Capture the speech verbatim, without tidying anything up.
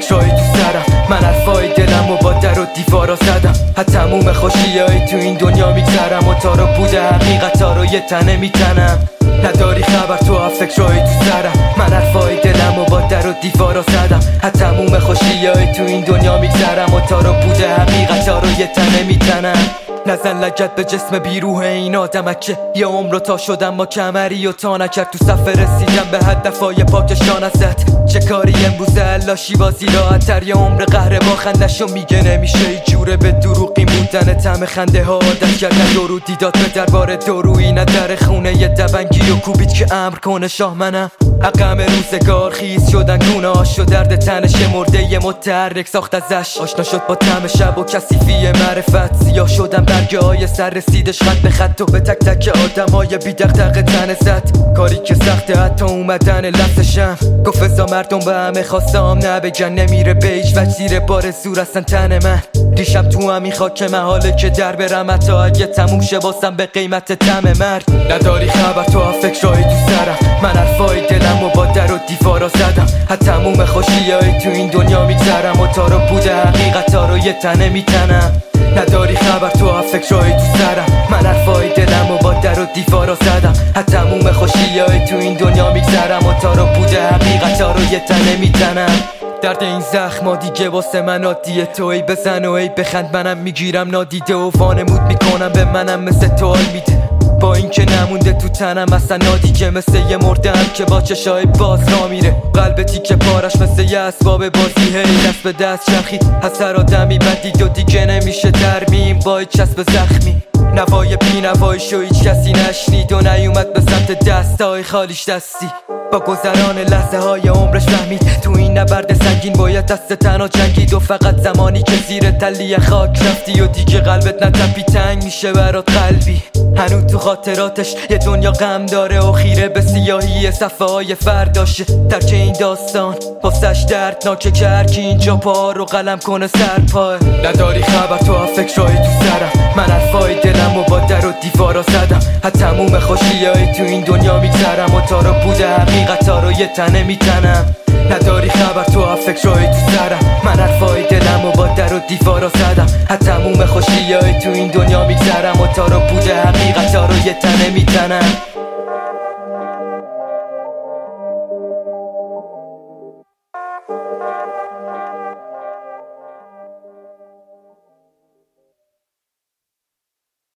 فکرهایی تو سرم، من حرفای دلم و با در و دیوارا زدم. حتی تموم خوشیایی تو این دنیا میگذرم و تا رو بوده حقیقتا رو یه تنه میتنم. نداری خبر تو از فکرهایی تو سرم، من حرفای دلم و با در و دیوارا زدم. حتی تموم خوشیایی تو این دنیا میگذرم و تا رو بوده حقیقتا رو یه تنه میتنم. نزن لگت به جسم بیروح این آدمک که یه عمر رو تا شدم با کمری و تا نکرد تو صفحه رسیدم به هدفای پاکشان ازت. چه کاری امروزه علاشی بازی راحت تر، یه عمر قهر با خندشو میگه نمیشه ای جوره به دروغی بودن تم خنده ها عادت کردن درودی داد به دربار درویی نه در خونه یه دبنگی و کوبید که امر کنه شاه منم. عقم روزگار خیز شدن گونه هاش و درد تنش مرده یه متحرک ساخت ازش. آشنا شد با طعم شب و کثیفی معرفت، سیاه شدن برگه های سر رسیدش خط به خط و به تک تک آدم های بی دغدغه تنه زد. کاری که سخته حتی اومدن لحظشم، گفت ازا مردم به همه خواستم نبگن نمیره به هیچ وجه زیر بار زور اصلا تن من. ریشم تو همین خاک محاله که در برم حتی اگه تموم شه باسم به قیمت تم مرد. نداری خبر تو از فکرهایی تو سرم، من حرفای دلم و با در و دیوارا زدم. حتی تموم خوشیایی تو این دنیا میگذرم و تا رو بوده حقیقتا رو یه تنه میتنم. نداری خبر تو از فکرهایی تو سرم، من حرفای دلم و با در و دیوارا زدم. حتی تموم خوشیایی تو این دنیا میگذرم و تا رو بوده حقیقتا رو یه تنه میتنم. درد این زخما دیگه واسه من عادیه، تو ای بزن و ای بخند منم میگیرم نادیده و وانمود میکنم به منم مثل تو حال میده. با اینکه نمونده تو تنم اصلا نادیگه، مثل یه مردم که با چشای باز را میره. قلب تیکه پارش مثل یه اسباب بازی هی دست به دست چرخید. از هر آدمی بدید و دیگه نمیشه ترمیم با هیچ چسب زخمی. نوای بی نوایشو هیچ کسی نشنید و نیومد به سمت دستای خالیش دستی. با گذران لحظه های عمرش فهمید تو این نبرد سنگین باید دست تنها جنگید و فقط زمانی که زیر تلی خاک رفتی و دیگه قلبت نتپی تنگ میشه برات قلبی. هنوز تو خاطراتش یه دنیا غم داره و خیره به سیاهی صفحه های فرداشه. ترک این داستان واسش دردناکه که هرکی اینجا پا رو قلم کنه سر پاه. نداری خبر تو از فکرهایی تو سرم، من حرفای دلم و با در و دیوارا زدم. حتی تموم خوشیایی تو این دنیا میگذرم و تا رو بوده حقیقتا رو یه تنه میتنم. نداری خبر تو از فکرهایی تو سرم، من حرفای دلم و با در و دیوارا زدم. حتی تموم خوشیایی تو این دنیا میگذرم و تا رو بوده حقیقتا رو یه تنه میتنم.